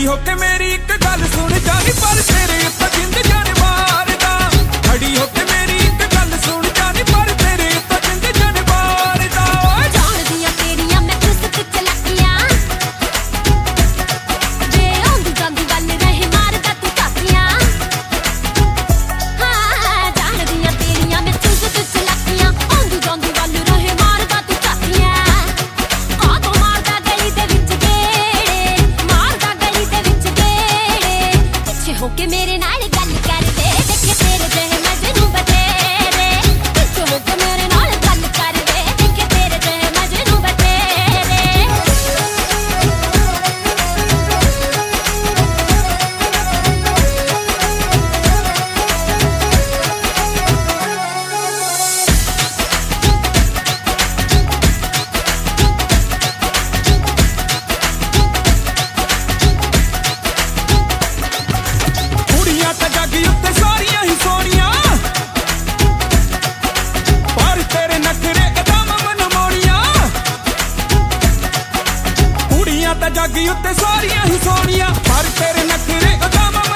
होके मेरी एक गल सुन जानी पर तेरे उत्ते जिंद जान मारदा। खड़ी होके मेरी एक गल सुन जानी पर तेरे उत्ते जिंद जान मारदा। जान दियां तेरियां मैं चुस्त चलाकियां जे आंदी जांदी गल रहे मारदा तू झाकियां। हाँ जान दियां तेरियां मैं चुस्त चलाकियां आंदी जांदी गल रहे मारदा तू झाकियां। कादों मारदा गली दे विच गेड़े मारदा गली दे विच गेड़े पिछे होके मेरे नाल गल कर दे देखे तेरे जहे मजनू बतेरे। पिछे होके मेरे नाल गल कर दे देखे तेरे जहे मजनू बतेरे। कुड़ियां तां जग उत्ते सारियां ही सोहणियां पर तेरे नखरे कदम मनमोड़ियां। कुड़ियां तां जग उत्ते सारियां ही सोहणियां पर तेरे नखरे कदम